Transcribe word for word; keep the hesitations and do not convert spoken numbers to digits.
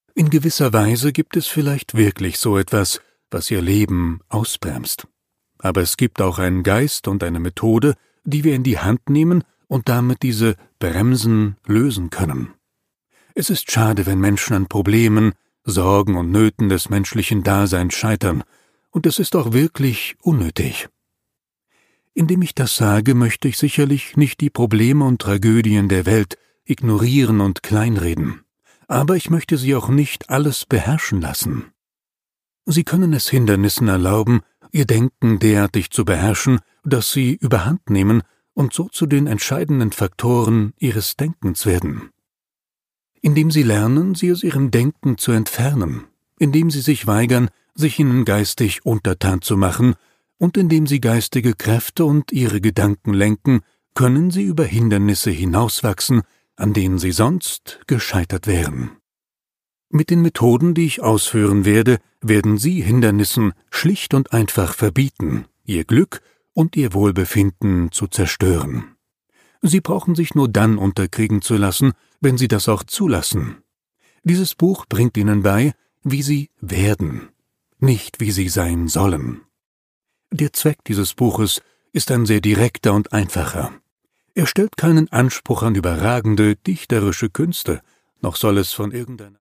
In gewisser Weise gibt es vielleicht wirklich so etwas, was Ihr Leben ausbremst. Aber es gibt auch einen Geist und eine Methode, die wir in die Hand nehmen und damit diese Bremsen lösen können. Es ist schade, wenn Menschen an Problemen, Sorgen und Nöten des menschlichen Daseins scheitern, und es ist auch wirklich unnötig. Indem ich das sage, möchte ich sicherlich nicht die Probleme und Tragödien der Welt ignorieren und kleinreden, aber ich möchte sie auch nicht alles beherrschen lassen. Sie können es Hindernissen erlauben, ihr Denken derartig zu beherrschen, dass sie überhand nehmen und so zu den entscheidenden Faktoren ihres Denkens werden. Indem sie lernen, sie aus ihrem Denken zu entfernen, indem sie sich weigern, sich ihnen geistig untertan zu machen, und indem sie geistige Kräfte und ihre Gedanken lenken, können sie über Hindernisse hinauswachsen, an denen sie sonst gescheitert wären. Mit den Methoden, die ich ausführen werde, werden Sie Hindernissen schlicht und einfach verbieten, ihr Glück und ihr Wohlbefinden zu zerstören. Sie brauchen sich nur dann unterkriegen zu lassen, wenn Sie das auch zulassen. Dieses Buch bringt Ihnen bei, wie Sie werden, nicht wie Sie sein sollen. Der Zweck dieses Buches ist ein sehr direkter und einfacher. Er stellt keinen Anspruch an überragende dichterische Künste, noch soll es von irgendeiner